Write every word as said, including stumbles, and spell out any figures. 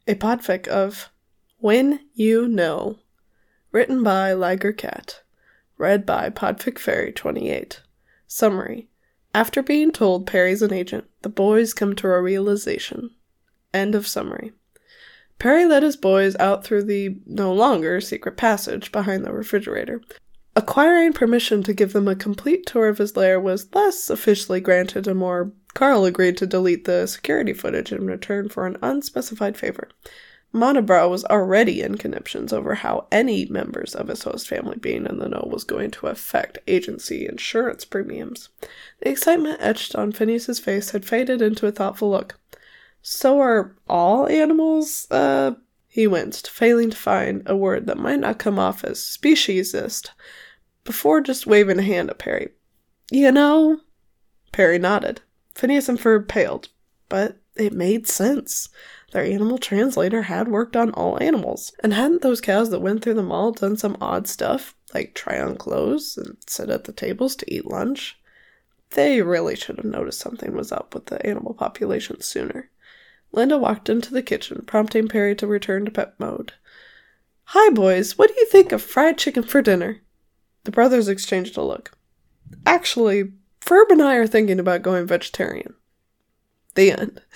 A podfic of When You Know, written by Liger Cat, read by Podfic Fairy twenty-eight. Summary. After being told Perry's an agent, the boys come to a realization. End of summary. Perry led his boys out through the no longer secret passage behind the refrigerator. Acquiring permission to give them a complete tour of his lair was less officially granted and more Carl agreed to delete the security footage in return for an unspecified favor. Monobrow was already in conniptions over how any members of his host family being in the know was going to affect agency insurance premiums. The excitement etched on Phineas's face had faded into a thoughtful look. So are all animals, uh... He winced, failing to find a word that might not come off as speciesist, before just waving a hand at Perry. You know? Perry nodded. Phineas and Ferb paled, but it made sense. Their animal translator had worked on all animals, and hadn't those cows that went through the mall done some odd stuff, like try on clothes and sit at the tables to eat lunch? They really should have noticed something was up with the animal population sooner. Linda walked into the kitchen, prompting Perry to return to pep mode. Hi, boys. What do you think of fried chicken for dinner? The brothers exchanged a look. Actually, Ferb and I are thinking about going vegetarian. The end.